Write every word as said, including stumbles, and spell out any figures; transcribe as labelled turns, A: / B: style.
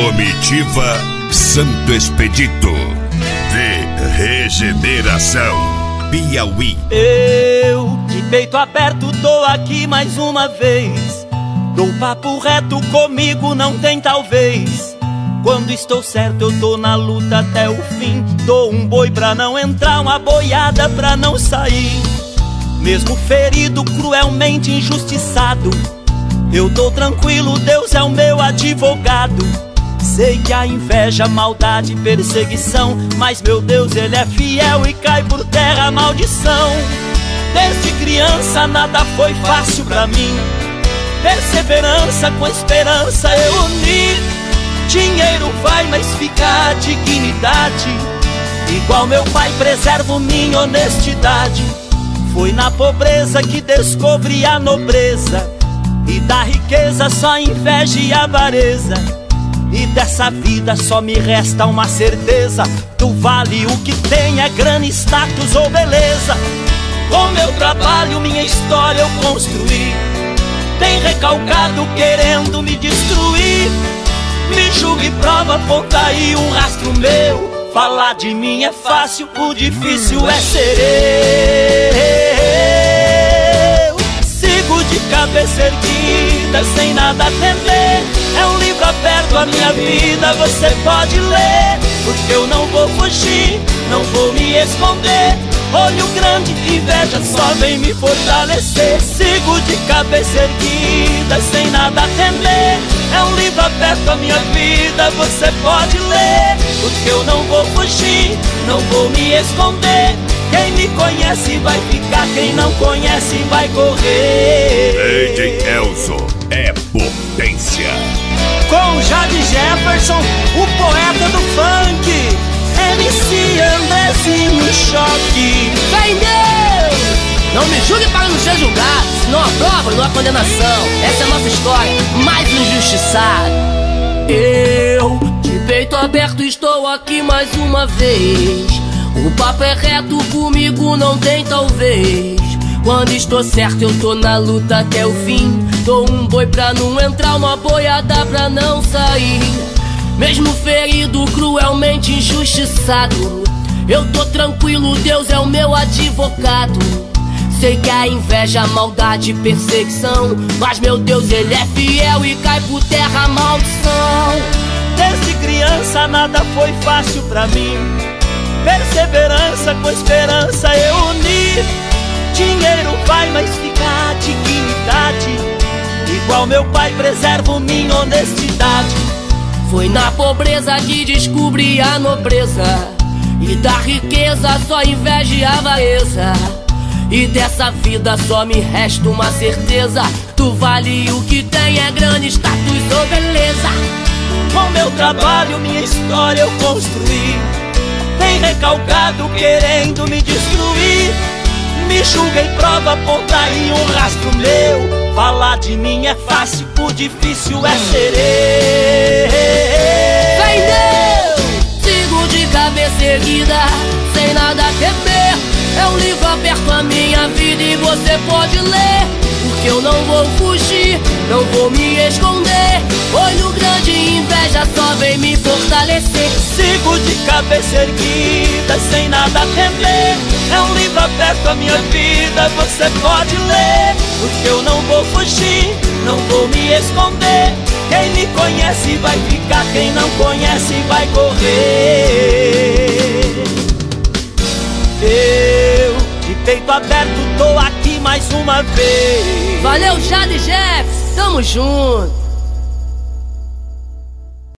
A: Comitiva Santo Expedito de Regeneração Piauí.
B: Eu, de peito aberto, tô aqui mais uma vez. Dou papo reto, comigo não tem talvez. Quando estou certo eu tô na luta até o fim. Dou um boi pra não entrar, uma boiada pra não sair. Mesmo ferido, cruelmente injustiçado, eu tô tranquilo, Deus é o meu advogado. Sei que a inveja, maldade, perseguição, mas meu Deus, Ele é fiel e cai por terra a maldição. Desde criança nada foi fácil pra mim. Perseverança com esperança eu uni. Dinheiro vai, mas fica a dignidade. Igual meu pai preservo minha honestidade. Foi na pobreza que descobri a nobreza, e da riqueza só inveja e avareza. E dessa vida só me resta uma certeza: tu vale o que tem, é grana, status ou beleza. Com meu trabalho, minha história eu construí. Tem recalcado querendo me destruir. Me julga e prova, aponta aí um rastro meu. Falar de mim é fácil, o difícil é ser eu. Sigo de cabeça erguida, sem nada a temer. É um livro aberto, a minha vida você pode ler. Porque eu não vou fugir, não vou me esconder. Olho grande, inveja só vem me fortalecer. Sigo de cabeça erguida, sem nada a temer. É um livro aberto, a minha vida você pode ler. Porque eu não vou fugir, não vou me esconder. Quem me conhece vai ficar, quem não conhece vai correr.
A: D J Elzo é potência.
B: Com Jade Jefferson, o poeta do funk, M C Andrezinho Choque.
C: Vendeu! Não me julgue para não ser julgado, senão há prova, não há condenação. Essa é a nossa história, mais um injustiçado. Eu, de peito aberto, estou aqui mais uma vez. O papo é reto, comigo não tem talvez. Quando estou certo eu tô na luta até o fim. Dou um boi pra não entrar, uma boiada pra não sair. Mesmo ferido, cruelmente injustiçado, eu tô tranquilo, Deus é o meu advogado. Sei que a inveja, a maldade, perseguição, mas meu Deus, Ele é fiel e cai por terra a maldição.
B: Desde criança nada foi fácil pra mim. Perseverança com esperança eu uni. Dinheiro vai, mas fica a dignidade. Igual meu pai preservo minha honestidade.
C: Foi na pobreza que descobri a nobreza, e da riqueza só inveja e avareza. E dessa vida só me resta uma certeza: tu vale o que tem, é grana, status ou beleza.
B: Com meu trabalho, minha história eu construí. Tem recalcado querendo me destruir. Me julga e prova, aponta aí um rastro meu. Falar de mim é fácil, o difícil é ser eu.
C: Vendeu! Sigo de cabeça erguida, sem nada a temer. É um livro aberto, a minha vida, e você pode ler. Porque eu não vou fugir, não vou me esconder. Olho grande e inveja só vem me fortalecer.
B: Sigo de cabeça erguida, sem nada a temer. É um livro aberto, a minha vida você pode ler. Porque eu não vou fugir, não vou me esconder. Quem me conhece vai ficar, quem não conhece vai correr. Eu, de peito aberto, tô aqui mais uma vez.
C: Valeu, Jade Jeff, tamo junto.